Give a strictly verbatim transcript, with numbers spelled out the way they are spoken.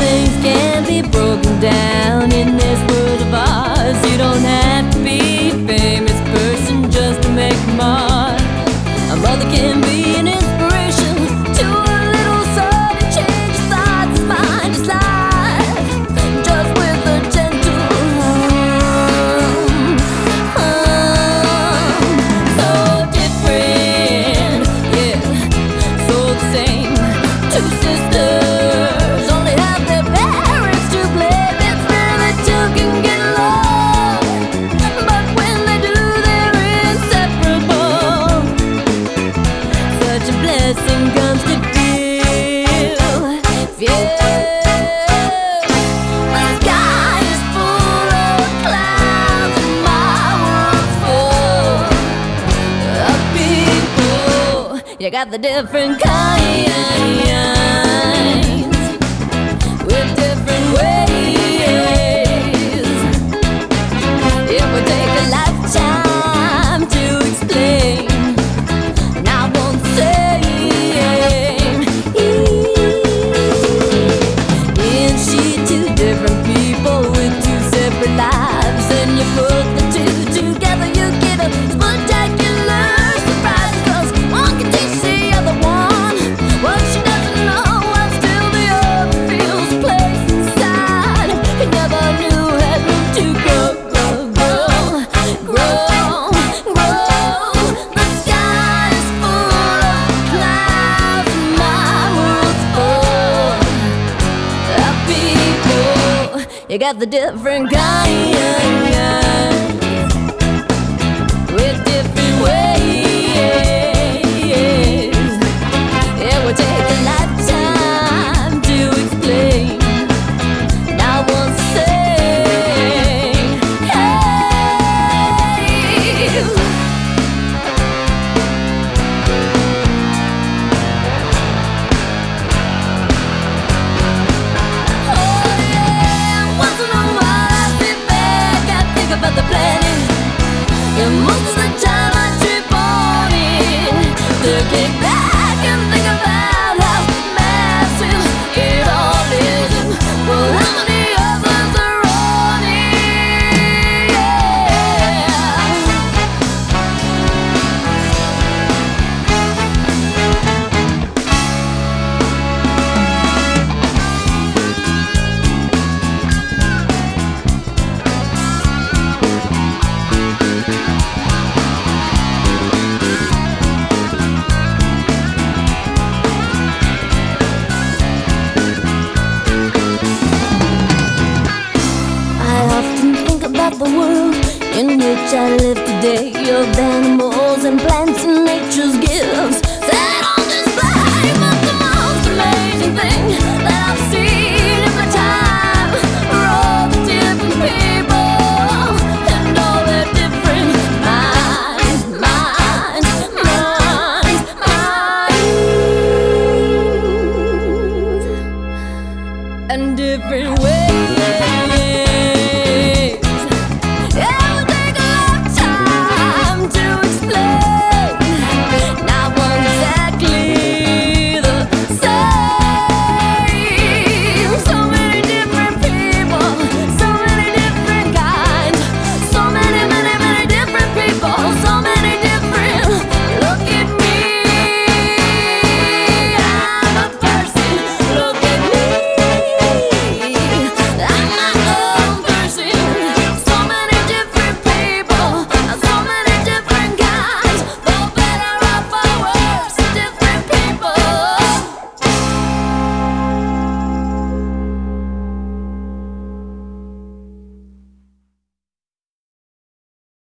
things can be broken down in this world of ours. You don't have to be a famous person just to make a mark. A mother can be an inspiration to a little son and change his thoughts, his mind, his life, just with a gentle hum, hum. So different, yeah, so the same. Two sisters only have their parents to blame. It's really two can get along, but when they do, they're inseparable. Such a blessing comes to feel, feel. The sky is full of clouds and my world's full of people. You got the different kinds with different ways. It would take a lifetime to explain, and I won't say is she two different people with two separate lives, and you put the two together, you get a spectacular surprise, 'cause one can teach the other one what she doesn't know, while still the other feels place inside. He never knew had room to grow, grow, grow, grow, grow. The sky is full of clouds and my world's full of people. You got the different kinds with different ways. It would take a lifetime to explain, and I won't say, hey. Oh yeah, once in a while I sit back, I think about the planet, and most of the time I trip on it. To kick back and think about how massive it all is, and well, how many others are on it, yeah. I often think about the world in which I live today, of animals and plants and nature's gifts set on display. But the most amazing thing that I've seen in my time are all the different people and all their different minds, minds, minds, minds, and different ways.